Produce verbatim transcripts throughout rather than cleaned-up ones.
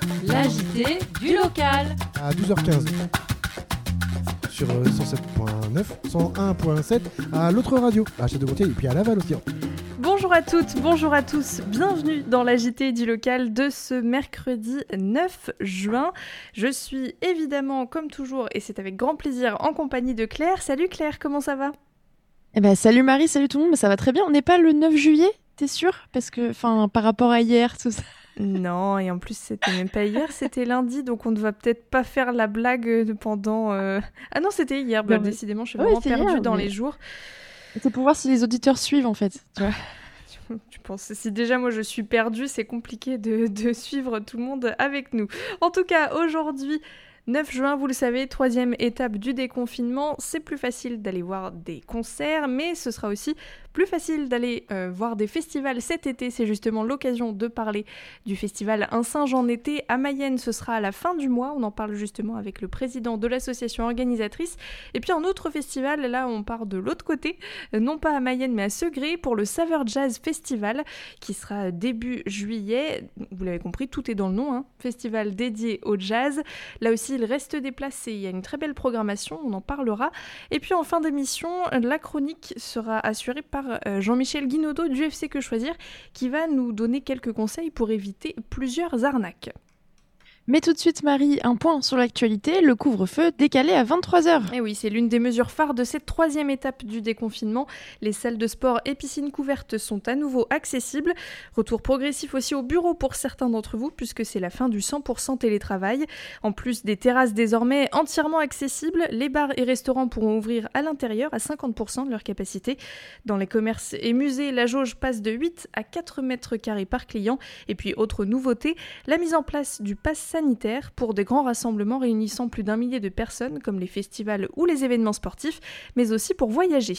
L'A J T du local. À douze heures quinze. Sur cent sept virgule neuf, cent un virgule sept à l'autre radio, à Château-Gontier et puis à Laval aussi. Bonjour à toutes, bonjour à tous, bienvenue dans l'A J T du local de ce mercredi neuf juin. Je suis évidemment, comme toujours, et c'est avec grand plaisir, en compagnie de Claire. Salut Claire, comment ça va ? Eh ben, salut Marie, salut tout le monde, ça va très bien. On n'est pas le neuf juillet, t'es sûre ? Parce que, enfin, par rapport à hier, tout ça... Non, et en plus, c'était même pas hier, c'était lundi, donc on ne va peut-être pas faire la blague pendant... Euh... Ah non, c'était hier, bah, non, mais... décidément, je suis ouais, vraiment perdue hier, dans mais... les jours. C'est pour voir si les auditeurs suivent, en fait, tu vois. Tu penses, si déjà moi je suis perdue, c'est compliqué de, de suivre tout le monde avec nous. En tout cas, aujourd'hui, neuf juin, vous le savez, troisième étape du déconfinement, c'est plus facile d'aller voir des concerts, mais ce sera aussi plus facile d'aller euh, voir des festivals cet été. C'est justement l'occasion de parler du festival Un singe en été à Mayenne. Ce sera à la fin du mois, on en parle justement avec le président de l'association organisatrice. Et puis un autre festival, là on part de l'autre côté, euh, non pas à Mayenne mais à Segré pour le Saveur Jazz Festival qui sera début juillet. Vous l'avez compris, tout est dans le nom, hein. Festival dédié au jazz. Là aussi il reste des places et il y a une très belle programmation, on en parlera. Et puis en fin d'émission, la chronique sera assurée par Jean-Michel Guinaudot du F C Que Choisir qui va nous donner quelques conseils pour éviter plusieurs arnaques. Mais tout de suite Marie, un point sur l'actualité, le couvre-feu décalé à vingt-trois heures. Et oui, c'est l'une des mesures phares de cette troisième étape du déconfinement. Les salles de sport et piscines couvertes sont à nouveau accessibles. Retour progressif aussi au bureau pour certains d'entre vous puisque c'est la fin du cent pour cent télétravail. En plus des terrasses désormais entièrement accessibles, les bars et restaurants pourront ouvrir à l'intérieur à cinquante pour cent de leur capacité. Dans les commerces et musées, la jauge passe de huit à quatre mètres carrés par client. Et puis autre nouveauté, la mise en place du pass sanitaire sanitaire pour des grands rassemblements réunissant plus d'un millier de personnes comme les festivals ou les événements sportifs, mais aussi pour voyager.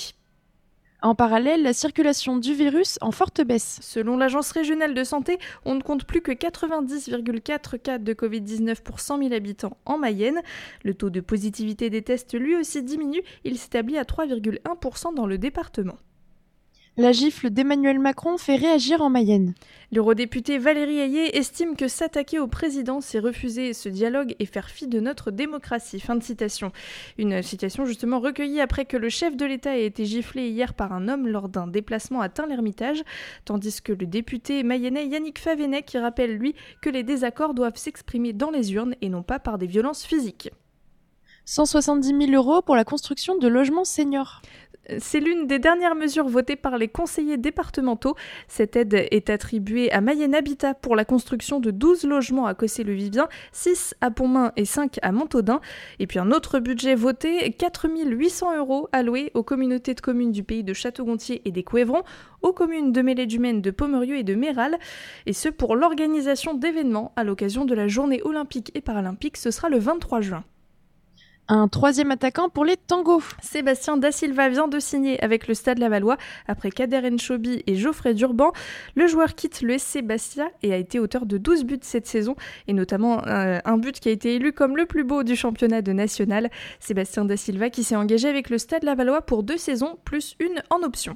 En parallèle, la circulation du virus en forte baisse. Selon l'Agence régionale de santé, on ne compte plus que quatre-vingt-dix virgule quatre cas de covid dix-neuf pour cent mille habitants en Mayenne. Le taux de positivité des tests lui aussi diminue, il s'établit à trois virgule un pour cent dans le département. La gifle d'Emmanuel Macron fait réagir en Mayenne. L'eurodéputée Valérie Ayé estime que s'attaquer au président, c'est refuser ce dialogue et faire fi de notre démocratie. Fin de citation. Une citation justement recueillie après que le chef de l'État ait été giflé hier par un homme lors d'un déplacement à Tain-l'Hermitage, tandis que le député mayennais Yannick Favennec qui rappelle lui que les désaccords doivent s'exprimer dans les urnes et non pas par des violences physiques. cent soixante-dix mille euros pour la construction de logements seniors. C'est l'une des dernières mesures votées par les conseillers départementaux. Cette aide est attribuée à Mayenne Habitat pour la construction de douze logements à Cossé-le-Vivien, six à Pontmain et cinq à Montaudin. Et puis un autre budget voté, quatre mille huit cents euros alloués aux communautés de communes du pays de Château-Gontier et des Couévrons, aux communes de Mêlée-du-Maine, de Pomerieux et de Méral, et ce pour l'organisation d'événements à l'occasion de la journée olympique et paralympique, ce sera le vingt-trois juin. Un troisième attaquant pour les tangos. Sébastien Da Silva vient de signer avec le Stade Lavallois après Kader Enchobi et Geoffrey Durban. Le joueur quitte le S C Bastia et a été auteur de douze buts cette saison et notamment euh, un but qui a été élu comme le plus beau du championnat de national. Sébastien Da Silva qui s'est engagé avec le Stade Lavallois pour deux saisons plus une en option.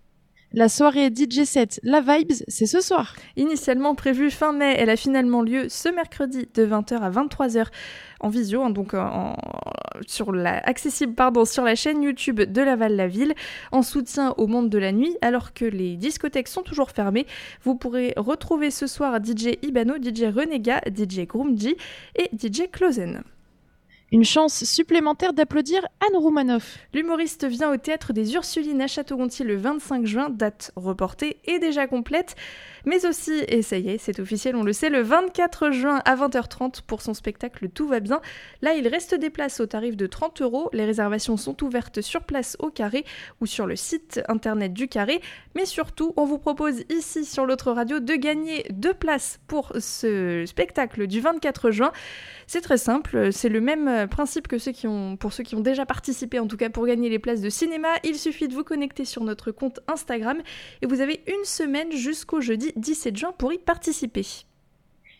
La soirée D J set La Vibes, c'est ce soir. Initialement prévue fin mai, elle a finalement lieu ce mercredi de vingt heures à vingt-trois heures en visio, hein, donc en, sur la, accessible pardon, sur la chaîne YouTube de Laval-la-Ville, en soutien au monde de la nuit, alors que les discothèques sont toujours fermées. Vous pourrez retrouver ce soir D J Ibano, D J Renega, D J Groomji et D J Closen. Une chance supplémentaire d'applaudir Anne Roumanoff. L'humoriste vient au Théâtre des Ursulines à Château-Gontier le vingt-cinq juin, date reportée et déjà complète. Mais aussi, et ça y est, c'est officiel, on le sait, le vingt-quatre juin à vingt heures trente pour son spectacle Tout va bien. Là, il reste des places au tarif de trente euros. Les réservations sont ouvertes sur place au Carré ou sur le site internet du Carré. Mais surtout, on vous propose ici sur l'autre radio de gagner deux places pour ce spectacle du vingt-quatre juin. C'est très simple, c'est le même principe que ceux qui ont, pour ceux qui ont déjà participé, en tout cas pour gagner les places de cinéma. Il suffit de vous connecter sur notre compte Instagram et vous avez une semaine jusqu'au jeudi dix-sept juin pour y participer.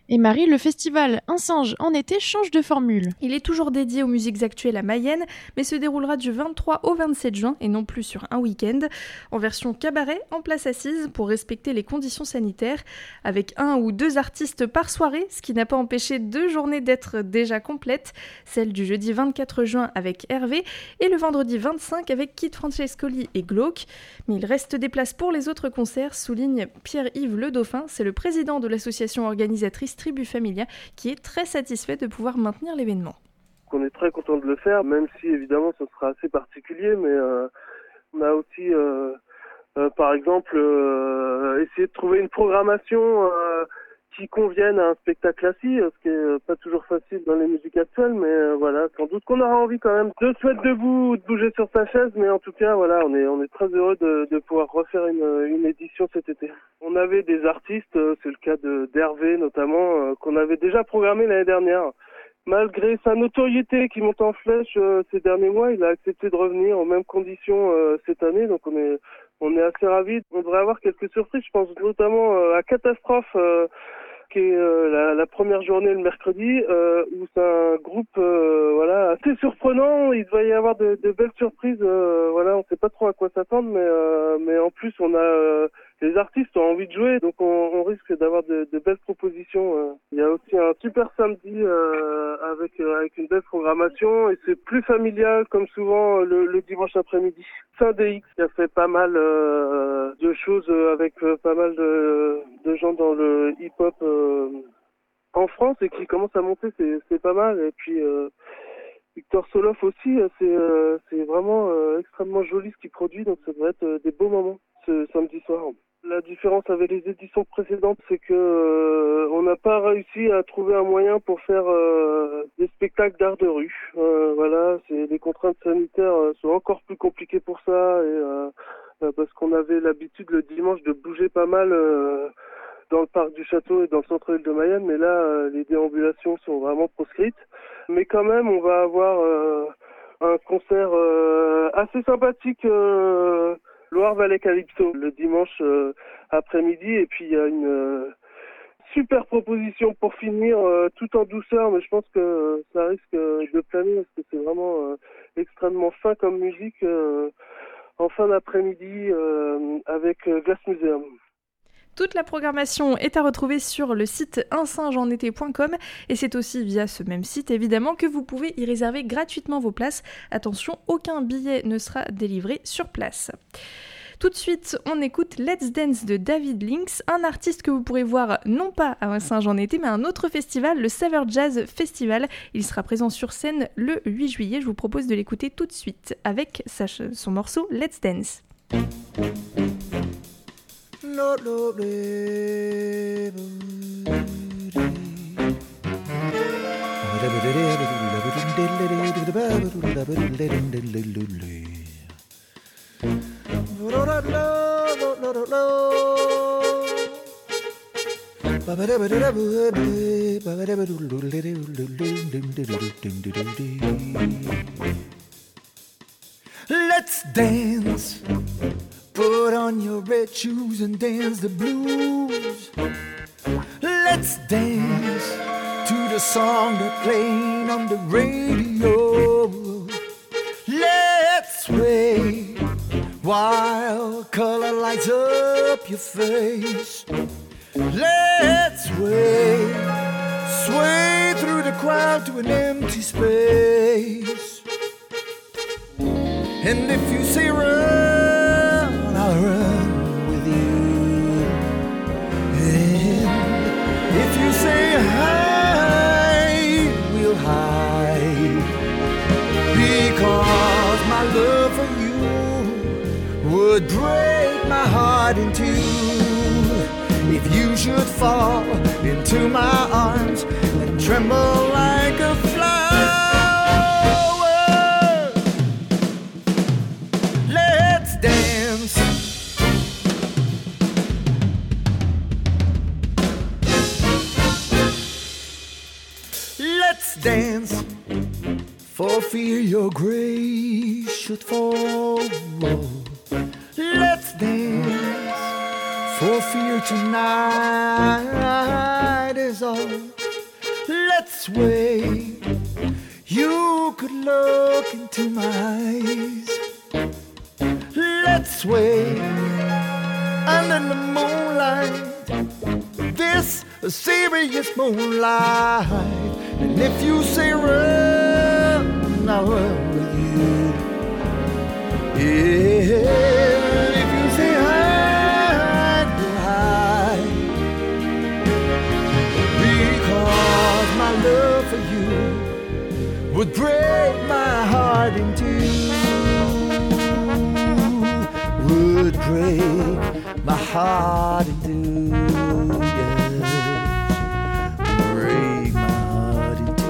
Et Marie, le festival Un singe en été change de formule. Il est toujours dédié aux musiques actuelles à Mayenne, mais se déroulera du vingt-trois au vingt-sept juin et non plus sur un week-end, en version cabaret en place assise pour respecter les conditions sanitaires, avec un ou deux artistes par soirée, ce qui n'a pas empêché deux journées d'être déjà complètes, celle du jeudi vingt-quatre juin avec Hervé et le vendredi vingt-cinq avec Kid Francescoli et Glauque. Mais il reste des places pour les autres concerts, souligne Pierre-Yves Le Dauphin, c'est le président de l'association organisatrice Tribu Familia, qui est très satisfait de pouvoir maintenir l'événement. On est très content de le faire, même si évidemment ce sera assez particulier, mais euh, on a aussi euh, euh, par exemple euh, essayé de trouver une programmation euh, qui convienne à un spectacle assis, ce qui est pas toujours facile dans les musiques actuelles, mais euh, voilà, sans doute qu'on aura envie quand même de se mettre debout ou de bouger sur sa chaise, mais en tout cas voilà, on est on est très heureux de, de pouvoir refaire une, une édition cet été. On avait des artistes, euh, c'est le cas de d'Hervé notamment, euh, qu'on avait déjà programmé l'année dernière. Malgré sa notoriété qui monte en flèche euh, ces derniers mois, il a accepté de revenir aux mêmes conditions euh, cette année, donc on est on est assez ravis. On devrait avoir quelques surprises, je pense notamment euh, à Catastrophe, euh, qui est euh, la, la première journée le mercredi, euh, où c'est un groupe euh, voilà assez surprenant. Il devait y avoir de, de belles surprises. Euh, voilà, on sait pas trop à quoi s'attendre, mais euh, mais en plus on a euh, les artistes ont envie de jouer, donc on, on risque d'avoir de, de belles propositions. Euh. Il y a aussi un super samedi euh, avec euh, avec une belle programmation et c'est plus familial comme souvent le, le dimanche après-midi. Saint-D X qui a fait pas mal euh, de choses avec euh, pas mal de, de gens dans le hip-hop euh, en France et qui commence à monter, c'est, c'est pas mal. Et puis euh, Victor Soloff aussi, c'est, euh, c'est vraiment euh, extrêmement joli ce qu'il produit, donc ça devrait être euh, des beaux moments ce samedi soir. La différence avec les éditions précédentes, c'est que euh, on n'a pas réussi à trouver un moyen pour faire euh, des spectacles d'art de rue. Euh, voilà, c'est les contraintes sanitaires euh, sont encore plus compliquées pour ça, et euh, euh, parce qu'on avait l'habitude le dimanche de bouger pas mal euh, dans le parc du château et dans le centre-ville de Mayenne, mais là euh, les déambulations sont vraiment proscrites. Mais quand même, on va avoir euh, un concert euh, assez sympathique. Euh, Loire Valley Calypso le dimanche euh, après-midi, et puis il y a une euh, super proposition pour finir euh, tout en douceur, mais je pense que euh, ça risque euh, de planer parce que c'est vraiment euh, extrêmement fin comme musique euh, en fin d'après-midi euh, avec euh, Glass Museum. Toute la programmation est à retrouver sur le site un singe en été point com et c'est aussi via ce même site évidemment que vous pouvez y réserver gratuitement vos places. Attention, aucun billet ne sera délivré sur place. Tout de suite, on écoute Let's Dance de David Lynx, un artiste que vous pourrez voir non pas à un singe en été, mais à un autre festival, le Saveur Jazz Festival. Il sera présent sur scène le huit juillet. Je vous propose de l'écouter tout de suite avec sa, son morceau Let's Dance. Let's dance. Put on your red shoes and dance the blues. Let's dance to the song they're playing on the radio. Let's sway while color lights up your face. Let's sway, sway through the crowd to an empty space. And if you say run, I'll run with you. And if you say hide, we'll hide. Because my love for you would break my heart in two. If you should fall into my arms and tremble like a flower, let's dance. Let's dance for fear your grace should fall. Let's dance for fear tonight is all. Let's wait. You could look into my eyes. Let's wait under the moonlight. This serious moonlight. And if you say run, I'll run with you. Yeah, if you say hide, we'll hide. Because my love for you would break my heart in two. Would break my heart in two. Break my heart in two.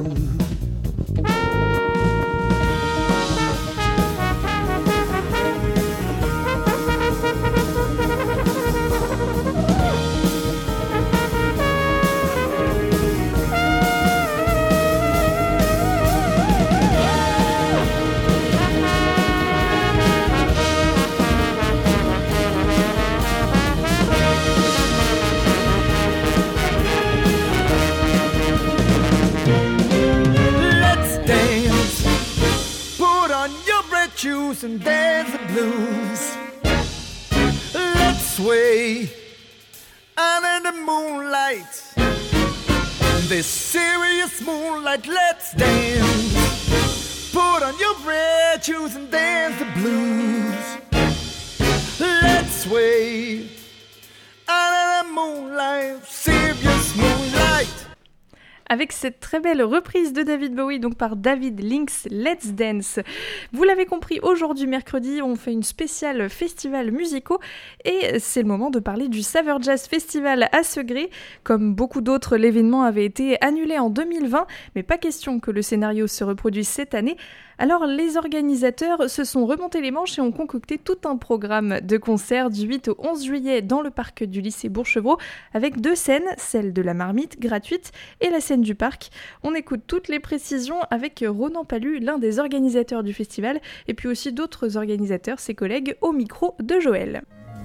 Shoes and dance the blues. Let's sway under the moonlight. This serious moonlight, let's dance. Put on your red shoes and dance the blues. Let's sway under the moonlight, serious moonlight. Avec cette très belle reprise de David Bowie, donc par David Lynx, Let's Dance. Vous l'avez compris, aujourd'hui, mercredi, on fait une spéciale festival musicaux et c'est le moment de parler du Saveur Jazz Festival à Segré. Comme beaucoup d'autres, l'événement avait été annulé en deux mille vingt, mais pas question que le scénario se reproduise cette année. Alors les organisateurs se sont remontés les manches et ont concocté tout un programme de concerts du huit au onze juillet dans le parc du lycée Bourchevreau avec deux scènes, celle de la marmite gratuite et la scène du parc. On écoute toutes les précisions avec Ronan Palu, l'un des organisateurs du festival, et puis aussi d'autres organisateurs, ses collègues, au micro de Joël.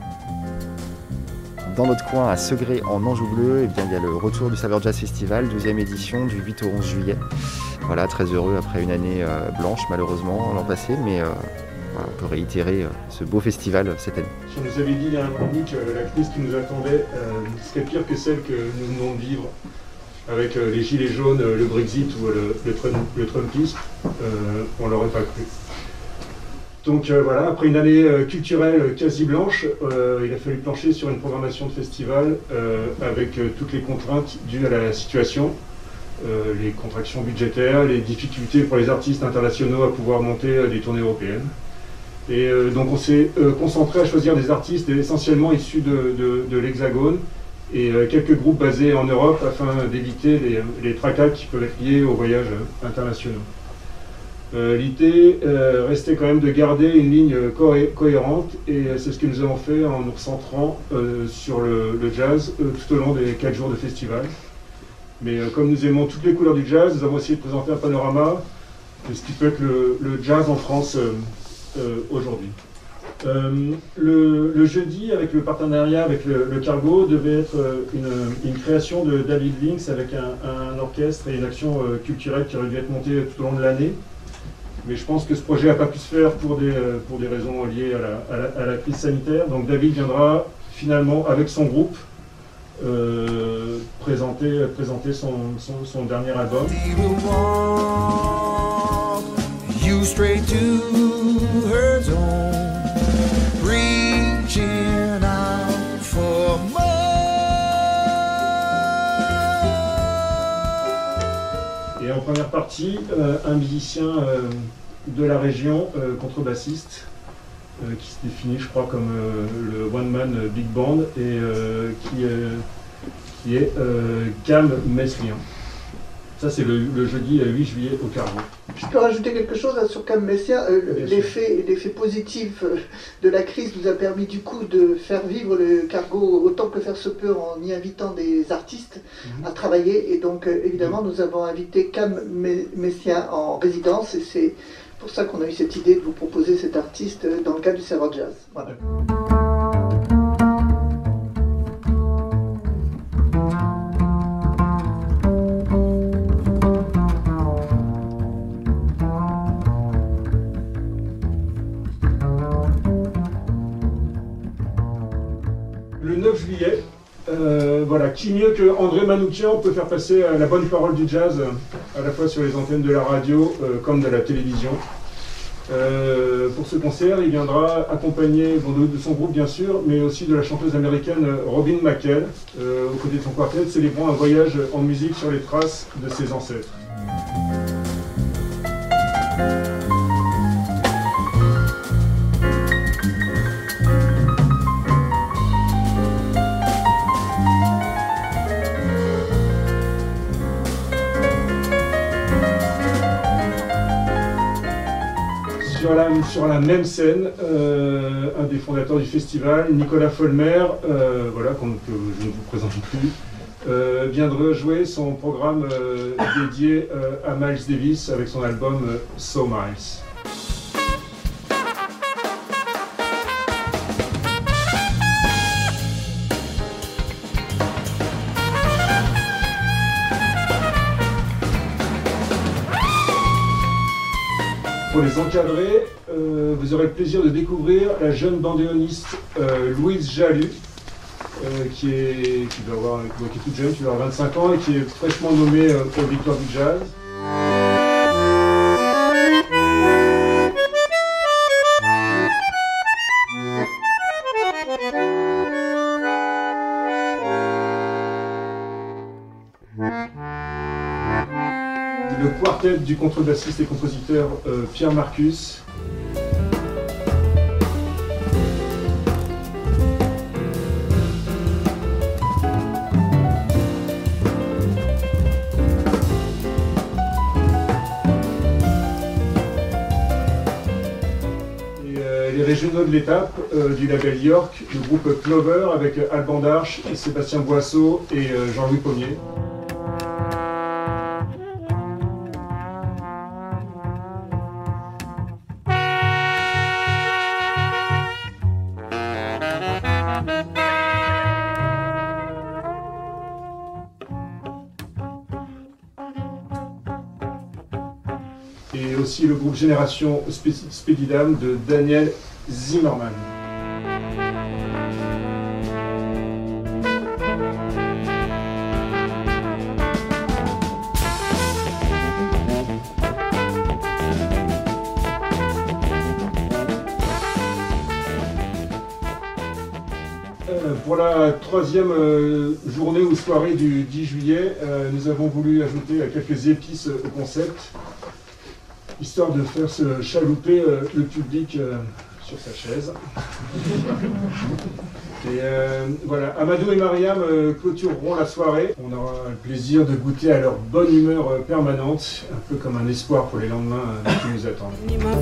Dans notre coin, à Segré, en Anjou Bleu, eh bien, il y a le retour du Saveur Jazz Festival, douzième édition, du huit au onze juillet. Voilà, très heureux après une année euh, blanche, malheureusement, l'an passé, mais euh, voilà, on peut réitérer euh, ce beau festival euh, cette année. On nous avait dit il y a un an que euh, la crise qui nous attendait euh, serait pire que celle que nous venons de vivre avec euh, les gilets jaunes, euh, le Brexit ou euh, le, le, Trump, le Trumpisme. Euh, on l'aurait pas cru. Donc euh, voilà, après une année euh, culturelle quasi blanche, euh, il a fallu plancher sur une programmation de festival euh, avec euh, toutes les contraintes dues à la situation, euh, les contractions budgétaires, les difficultés pour les artistes internationaux à pouvoir monter euh, des tournées européennes. Et euh, donc on s'est euh, concentré à choisir des artistes essentiellement issus de, de, de l'Hexagone et euh, quelques groupes basés en Europe afin d'éviter les, les tracas qui peuvent être liés aux voyages euh, internationaux. Euh, L'idée euh, restait quand même de garder une ligne cohé cohérente et euh, c'est ce que nous avons fait en nous recentrant euh, sur le, le jazz euh, tout au long des quatre jours de festival. Mais euh, comme nous aimons toutes les couleurs du jazz, nous avons essayé de présenter un panorama de ce qui peut être le, le jazz en France euh, euh, aujourd'hui. Euh, le, le jeudi, avec le partenariat avec le, le Cargo, devait être une, une création de David Lynx avec un, un orchestre et une action euh, culturelle qui aurait dû être montée tout au long de l'année. Mais je pense que ce projet n'a pas pu se faire pour des, pour des raisons liées à la, à, la, à la crise sanitaire. Donc David viendra finalement avec son groupe euh, présenter, présenter son, son, son dernier album. Et en première partie, euh, un musicien euh, de la région, euh, contrebassiste, euh, qui se définit, je crois, comme euh, le one-man big band, et euh, qui, euh, qui est euh, Cam Messlian. Ça, c'est le, le jeudi huit juillet au Cargo. Je peux rajouter quelque chose là, sur Cam Messlian. Euh, L'effet positif euh, de la crise nous a permis du coup de faire vivre le Cargo autant que faire se peut en y invitant des artistes mmh. à travailler. Et donc, euh, évidemment, mmh. nous avons invité Cam Messlian en résidence. Et c'est pour ça qu'on a eu cette idée de vous proposer cet artiste dans le cadre du Saveur Jazz. Voilà. Euh, voilà, qui mieux que André Manoukian peut faire passer euh, la bonne parole du jazz, euh, à la fois sur les antennes de la radio euh, comme de la télévision. Euh, pour ce concert, il viendra accompagné bon, de, de son groupe bien sûr, mais aussi de la chanteuse américaine Robin McKell, euh, aux côtés de son quartet, célébrant un voyage en musique sur les traces de ses ancêtres. Sur la, sur la même scène, euh, un des fondateurs du festival, Nicolas Folmer, euh, voilà, qu'on, que je ne vous présente plus, euh, viendra jouer son programme euh, dédié euh, à Miles Davis avec son album euh, So Miles. Pour les encadrer, euh, vous aurez le plaisir de découvrir la jeune bandéoniste euh, Louise Jalut, euh, qui, est, qui, doit avoir, qui est toute jeune, qui doit avoir vingt-cinq ans et qui est fraîchement nommée euh, aux Victoires du Jazz. Le quartet du contrebassiste et compositeur euh, Pierre Marcus. Et euh, les régionaux de l'étape euh, du label York, le groupe Clover avec Alban Darche, Sébastien Boisseau et euh, Jean-Louis Pommier. Et aussi le groupe Génération Spedidam de Daniel Zimmerman. Euh, pour la troisième euh, journée ou soirée du dix juillet, euh, nous avons voulu ajouter euh, quelques épices euh, au concept, histoire de faire se chalouper euh, le public euh, sur sa chaise. Et euh, voilà, Amadou et Mariam euh, clôtureront la soirée. On aura le plaisir de goûter à leur bonne humeur euh, permanente, un peu comme un espoir pour les lendemains euh, qui nous attendent.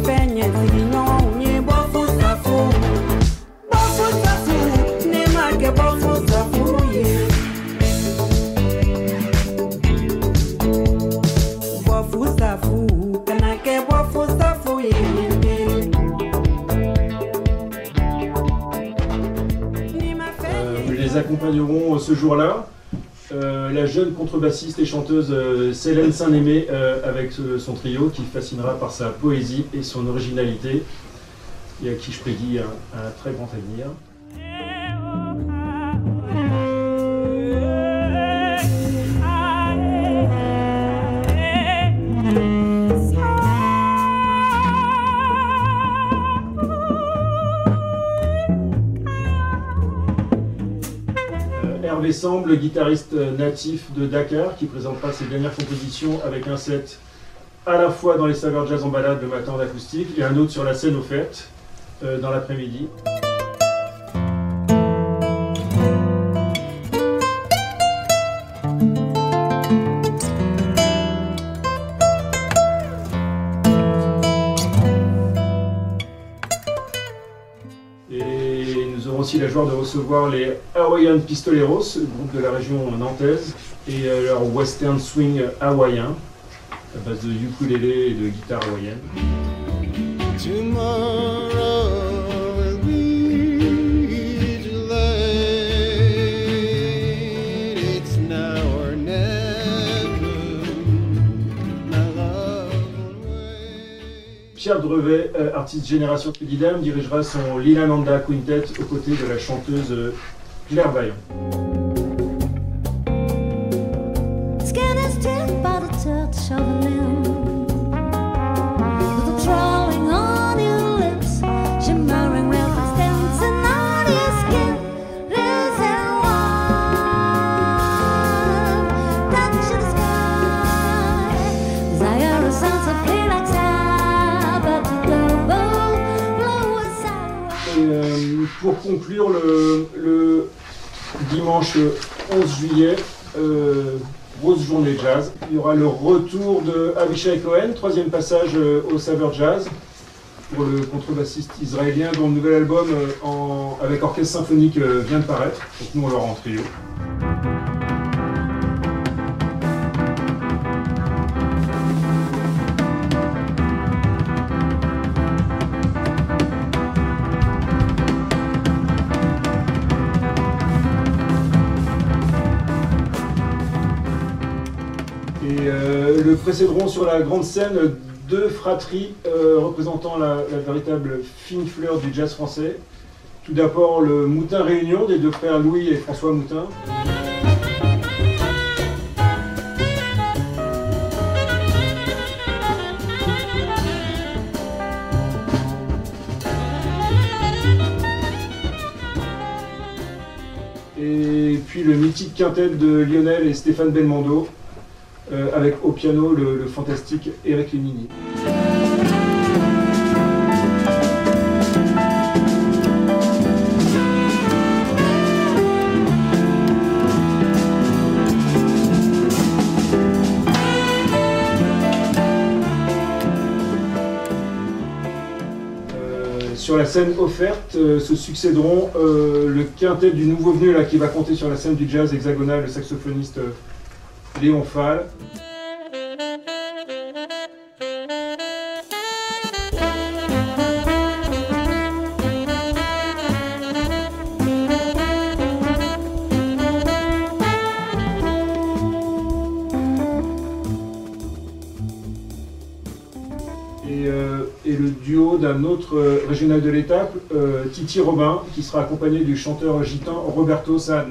Nous les accompagnerons ce jour-là. Euh, la jeune contrebassiste et chanteuse euh, Célène Saint-Némé euh, avec euh, son trio qui fascinera par sa poésie et son originalité et à qui je prédis un, un très grand avenir. Hervé Samble, le guitariste natif de Dakar, qui présentera ses dernières compositions avec un set à la fois dans les saveurs jazz en balade le matin en acoustique et un autre sur la scène offerte euh, dans l'après-midi. Et nous aurons aussi la joie de recevoir les Hawaiian Pistoleros, groupe de la région nantaise, et leur western swing hawaïen, à base de ukulélé et de guitare hawaïenne. Pierre Drevet, euh, artiste Génération Spedidam, dirigera son Lilananda Quintet aux côtés de la chanteuse Claire Vaillant. conclure le, le dimanche onze juillet, euh, grosse journée jazz. Il y aura le retour de Avishai Cohen, troisième passage euh, au Saveur Jazz, pour le contrebassiste israélien dont le nouvel album euh, en, avec orchestre symphonique euh, vient de paraître. Donc nous on l'aura en trio. Et euh, le précéderont sur la grande scène deux fratries euh, représentant la, la véritable fine fleur du jazz français. Tout d'abord le Moutin Réunion des deux frères Louis et François Moutin. Et puis le mythique quintet de Lionel et Stéphane Belmondo. Euh, avec au piano le, le fantastique Eric Lemini. Euh, sur la scène offerte euh, se succéderont euh, le quintet du nouveau venu là, qui va compter sur la scène du jazz hexagonal, le saxophoniste euh, Léon Fall. Et, euh, et le duo d'un autre euh, régional de l'étape, euh, Titi Robin, qui sera accompagné du chanteur gitan Roberto San.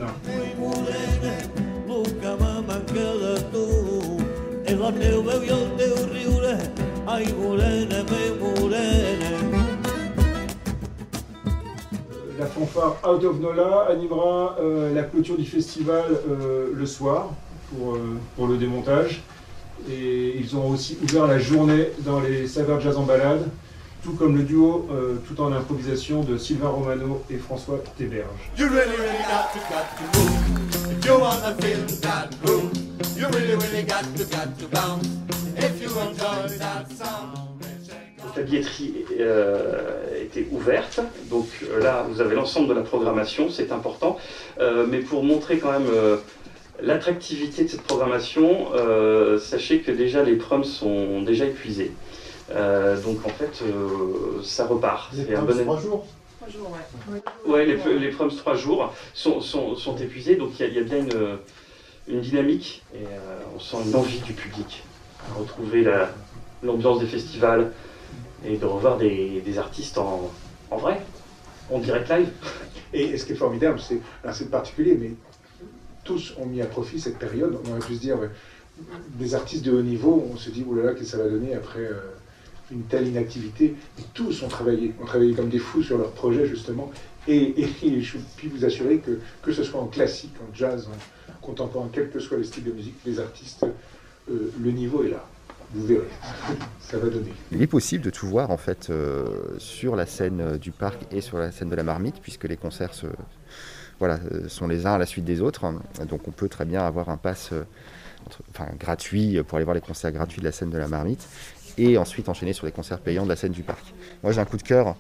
La fanfare Out of Nola animera euh, la clôture du festival euh, le soir pour, euh, pour le démontage. Et ils ont aussi ouvert la journée dans les Saveurs Jazz en balade, tout comme le duo euh, tout en improvisation de Sylvain Romano et François Théberge. You really, really got to, got to move. If you wanna feel that groove, you really, really got to, got to bounce. If you enjoy that sound. La billetterie euh, était ouverte, donc euh, là vous avez l'ensemble de la programmation, c'est important. Euh, mais pour montrer quand même euh, l'attractivité de cette programmation, euh, sachez que déjà les proms sont déjà épuisés. Euh, donc en fait, euh, ça repart. Les proms bon... trois jours Trois jours, ouais. Ouais, les, les proms trois jours sont, sont, sont épuisés, donc il y, y a bien une, une dynamique et euh, on sent une envie du public à retrouver la, l'ambiance des festivals et de revoir des, des artistes en, en vrai, en direct live. Et, et ce qui est formidable, c'est, là c'est particulier, mais tous ont mis à profit cette période. On aurait pu se dire, ouais, des artistes de haut niveau, on se dit, oh là là, qu'est-ce que ça va donner après euh, une telle inactivité. Et tous ont travaillé, ont travaillé comme des fous sur leurs projets, justement. Et, et, et je puis vous assurer que, que ce soit en classique, en jazz, en contemporain, quel que soit le style de musique, les artistes, euh, le niveau est là. Vous verrez, ça va donner. Il est possible de tout voir en fait euh, sur la scène du parc et sur la scène de la Marmite, puisque les concerts se, voilà, sont les uns à la suite des autres. Donc on peut très bien avoir un pass euh, enfin, gratuit pour aller voir les concerts gratuits de la scène de la Marmite et ensuite enchaîner sur les concerts payants de la scène du parc. Moi j'ai un coup de cœur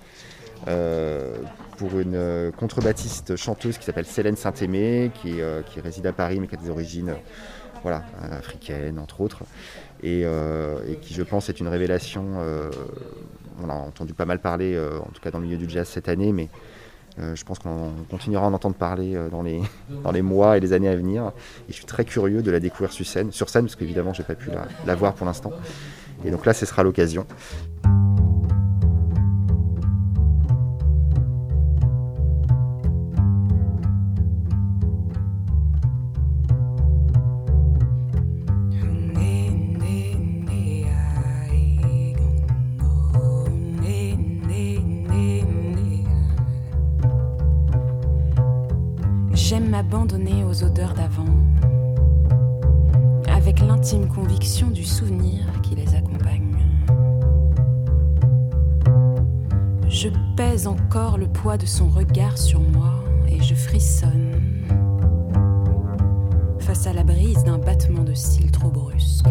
euh, pour une euh, contrebassiste chanteuse qui s'appelle Célène Saint-Aimé, qui, euh, qui réside à Paris mais qui a des origines euh, voilà, africaines entre autres. Et, euh, et qui je pense est une révélation, euh, on a entendu pas mal parler, euh, en tout cas dans le milieu du jazz cette année, mais euh, je pense qu'on continuera à en entendre parler euh, dans, les, dans les mois et les années à venir. Et je suis très curieux de la découvrir sur scène, sur scène parce qu'évidemment j'ai pas pu la, la voir pour l'instant. Et donc là ce sera l'occasion. J'aime m'abandonner aux odeurs d'avant, avec l'intime conviction du souvenir qui les accompagne. Je pèse encore le poids de son regard sur moi et je frissonne face à la brise d'un battement de cils trop brusque.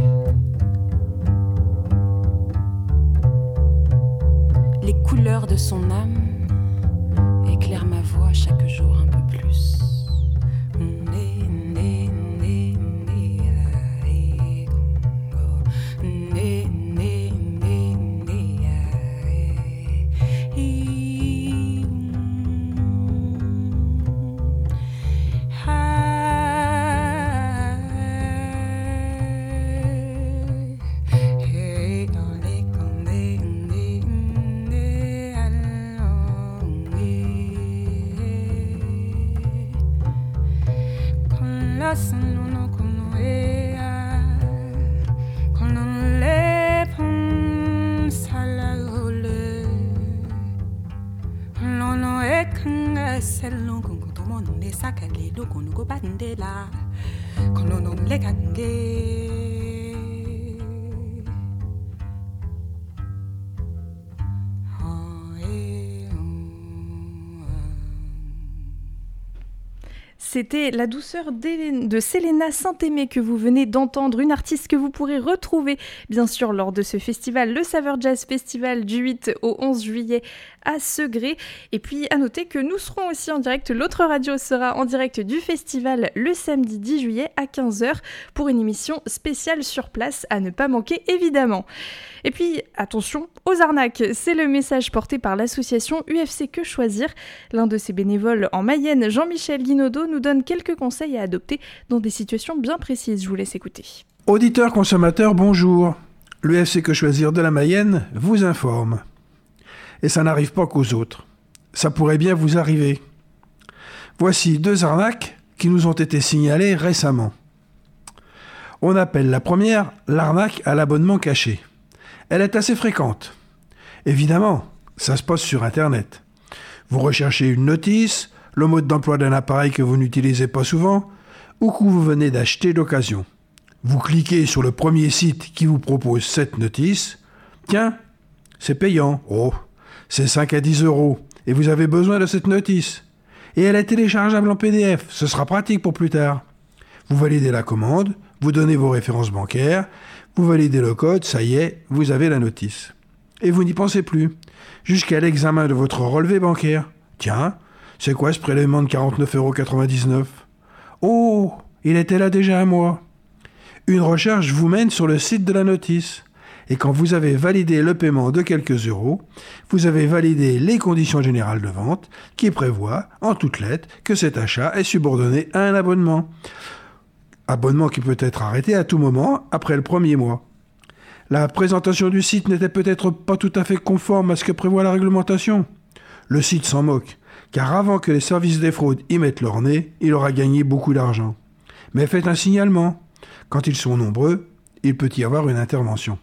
Les couleurs de son âme éclairent ma voix chaque jour un peu plus. C'était La douceur de Selena Saint-Aimé que vous venez d'entendre, une artiste que vous pourrez retrouver bien sûr lors de ce festival, le Saveur Jazz Festival du huit au onze juillet à Segré. Et puis à noter que nous serons aussi en direct, l'autre radio sera en direct du festival le samedi dix juillet à quinze heures pour une émission spéciale sur place à ne pas manquer évidemment. Et puis attention aux arnaques, c'est le message porté par l'association U F C Que Choisir. L'un de ses bénévoles en Mayenne, Jean-Michel Guinaudot, nous donne quelques conseils à adopter dans des situations bien précises. Je vous laisse écouter. Auditeurs, consommateurs, bonjour. L'U F C Que Choisir de la Mayenne vous informe. Et ça n'arrive pas qu'aux autres. Ça pourrait bien vous arriver. Voici deux arnaques qui nous ont été signalées récemment. On appelle la première l'arnaque à l'abonnement caché. Elle est assez fréquente. Évidemment, ça se passe sur Internet. Vous recherchez une notice, le mode d'emploi d'un appareil que vous n'utilisez pas souvent, ou que vous venez d'acheter d'occasion. Vous cliquez sur le premier site qui vous propose cette notice. Tiens, c'est payant. Oh, c'est cinq à dix euros. Et vous avez besoin de cette notice. Et elle est téléchargeable en P D F. Ce sera pratique pour plus tard. Vous validez la commande, vous donnez vos références bancaires, vous validez le code, ça y est, vous avez la notice. Et vous n'y pensez plus. Jusqu'à l'examen de votre relevé bancaire. Tiens, c'est quoi ce prélèvement de quarante-neuf euros quatre-vingt-dix-neuf ? Oh, il était là déjà un mois. Une recherche vous mène sur le site de la notice. Et quand vous avez validé le paiement de quelques euros, vous avez validé les conditions générales de vente qui prévoient, en toutes lettres, que cet achat est subordonné à un abonnement. Abonnement qui peut être arrêté à tout moment après le premier mois. La présentation du site n'était peut-être pas tout à fait conforme à ce que prévoit la réglementation. Le site s'en moque, car avant que les services des fraudes y mettent leur nez, il aura gagné beaucoup d'argent. Mais faites un signalement. Quand ils sont nombreux, il peut y avoir une intervention.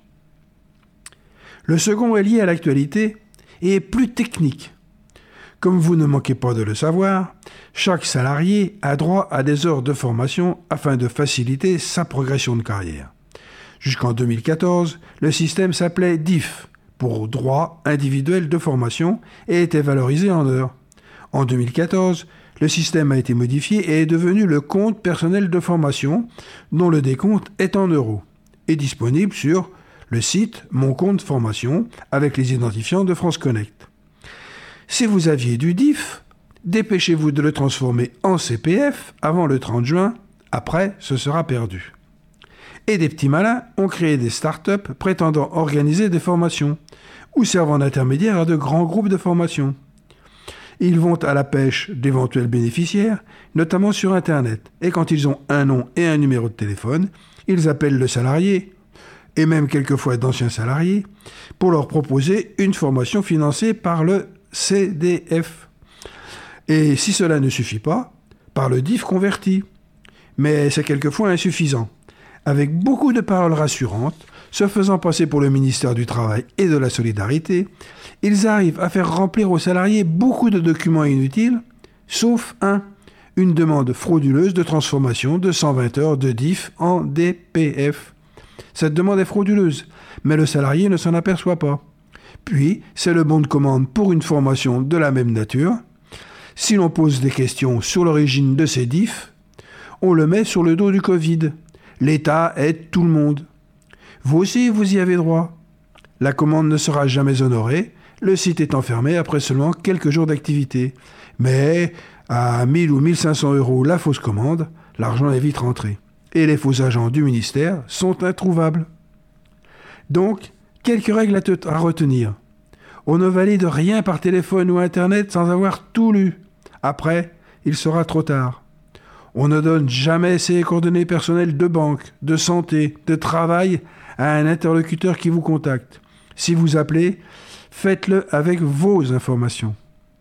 Le second est lié à l'actualité et est plus technique. Comme vous ne manquez pas de le savoir, chaque salarié a droit à des heures de formation afin de faciliter sa progression de carrière. Jusqu'en deux mille quatorze, le système s'appelait D I F, pour droit individuel de formation, et était valorisé en heures. En deux mille quatorze, le système a été modifié et est devenu le compte personnel de formation, dont le décompte est en euros, et disponible sur le site Mon compte formation avec les identifiants de France Connect. Si vous aviez du D I F, dépêchez-vous de le transformer en C P F avant le trente juin, après ce sera perdu. Et des petits malins ont créé des start-up prétendant organiser des formations ou servant d'intermédiaire à de grands groupes de formation. Ils vont à la pêche d'éventuels bénéficiaires, notamment sur Internet, et quand ils ont un nom et un numéro de téléphone, ils appellent le salarié, et même quelquefois d'anciens salariés, pour leur proposer une formation financée par le C D F. Et si cela ne suffit pas, par le D I F converti. Mais c'est quelquefois insuffisant. Avec beaucoup de paroles rassurantes, se faisant passer pour le ministère du Travail et de la Solidarité, ils arrivent à faire remplir aux salariés beaucoup de documents inutiles, sauf un, une demande frauduleuse de transformation de cent vingt heures de D I F en D P F. Cette demande est frauduleuse, mais le salarié ne s'en aperçoit pas. Puis, c'est le bon de commande pour une formation de la même nature. Si l'on pose des questions sur l'origine de ces D I F, on le met sur le dos du Covid. L'État aide tout le monde. Vous aussi, vous y avez droit. La commande ne sera jamais honorée, le site étant fermé après seulement quelques jours d'activité. Mais à mille ou mille cinq cents euros la fausse commande, l'argent est vite rentré. Et les faux agents du ministère sont introuvables. Donc, quelques règles à, te- à retenir. On ne valide rien par téléphone ou Internet sans avoir tout lu. Après, il sera trop tard. On ne donne jamais ses coordonnées personnelles de banque, de santé, de travail à un interlocuteur qui vous contacte. Si vous appelez, faites-le avec vos informations.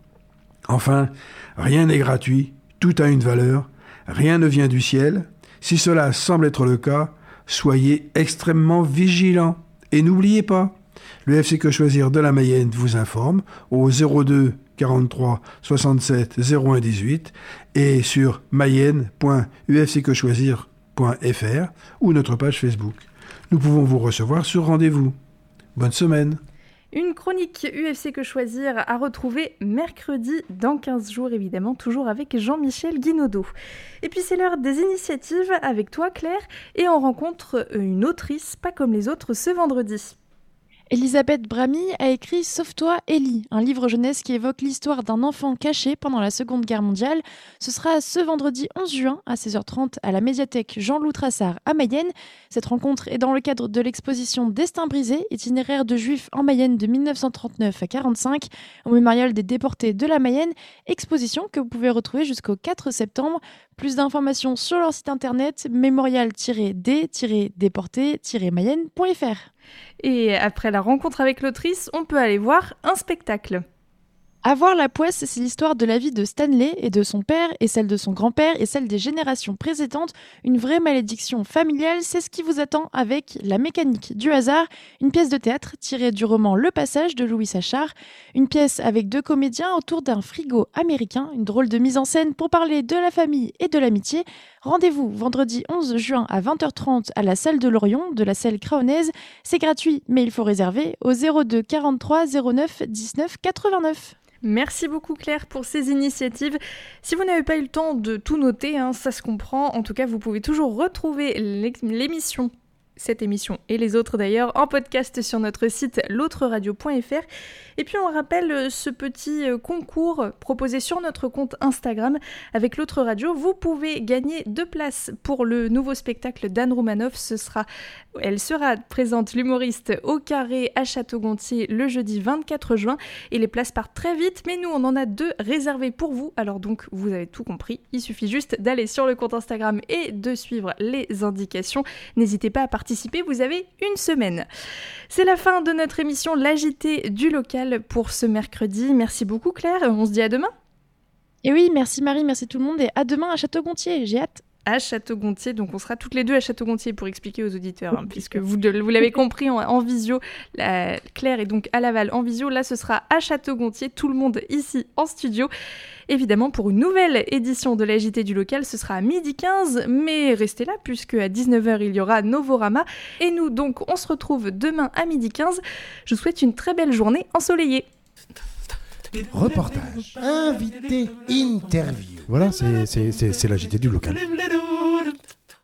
Enfin, rien n'est gratuit, tout a une valeur, rien ne vient du ciel. Si cela semble être le cas, soyez extrêmement vigilants. Et n'oubliez pas, le F C Que Choisir de la Mayenne vous informe au zéro deux quarante-trois soixante-sept zéro un dix-huit et sur mayenne point u f c que choisir point f r ou notre page Facebook. Nous pouvons vous recevoir sur rendez-vous. Bonne semaine. Une chronique U F C Que Choisir à retrouver mercredi dans quinze jours, évidemment, toujours avec Jean-Michel Guinaudot. Et puis c'est l'heure des initiatives avec toi, Claire, et on rencontre une autrice pas comme les autres ce vendredi. Elisabeth Bramy a écrit « Sauve-toi, Ellie », un livre jeunesse qui évoque l'histoire d'un enfant caché pendant la Seconde Guerre mondiale. Ce sera ce vendredi onze juin à seize heures trente à la médiathèque Jean-Loup Trassard à Mayenne. Cette rencontre est dans le cadre de l'exposition Destin brisé, itinéraire de Juifs en Mayenne de dix-neuf cent trente-neuf à quarante-cinq, au mémorial des déportés de la Mayenne, exposition que vous pouvez retrouver jusqu'au quatre septembre. Plus d'informations sur leur site internet mémorial d déporté mayenne point f r. Et après la rencontre avec l'autrice, on peut aller voir un spectacle. Avoir la poisse, c'est l'histoire de la vie de Stanley et de son père, et celle de son grand-père, et celle des générations précédentes. Une vraie malédiction familiale, c'est ce qui vous attend avec La mécanique du hasard, une pièce de théâtre tirée du roman Le Passage de Louis Sachar. Une pièce avec deux comédiens autour d'un frigo américain, une drôle de mise en scène pour parler de la famille et de l'amitié. Rendez-vous vendredi onze juin à vingt heures trente à la salle de l'Orion de la Selle Craonnaise. C'est gratuit, mais il faut réserver au zéro deux quarante-trois zéro neuf dix-neuf quatre-vingt-neuf. Merci beaucoup Claire pour ces initiatives. Si vous n'avez pas eu le temps de tout noter, hein, ça se comprend. En tout cas, vous pouvez toujours retrouver l'émission, cette émission et les autres d'ailleurs, en podcast sur notre site l'autre radio point f r. Et puis on rappelle ce petit concours proposé sur notre compte Instagram avec l'autre radio. Vous pouvez gagner deux places pour le nouveau spectacle d'Anne Roumanoff. Ce sera, elle sera présente, l'humoriste, au Carré à Château-Gontier le jeudi vingt-quatre juin. Et les places partent très vite, mais nous on en a deux réservées pour vous. Alors donc vous avez tout compris, il suffit juste d'aller sur le compte Instagram et de suivre les indications. N'hésitez pas à participer, vous avez une semaine. C'est la fin de notre émission L'A J T du local pour ce mercredi. Merci beaucoup Claire, on se dit à demain. Et oui, merci Marie, merci tout le monde et à demain à Château-Gontier, j'ai hâte. À Château-Gontier, donc on sera toutes les deux à Château-Gontier pour expliquer aux auditeurs, hein, puisque vous, de, vous l'avez compris en, en visio, la, Claire est donc à Laval en visio, là ce sera à Château-Gontier, tout le monde ici en studio. Évidemment, pour une nouvelle édition de l'A J T du local, ce sera à midi quinze, mais restez là, puisque à dix-neuf heures, il y aura Novorama. Et nous, donc, on se retrouve demain à midi quinze. Je vous souhaite une très belle journée ensoleillée. Reportage, invité, interview. Voilà, c'est, c'est, c'est, c'est l'A J T du local.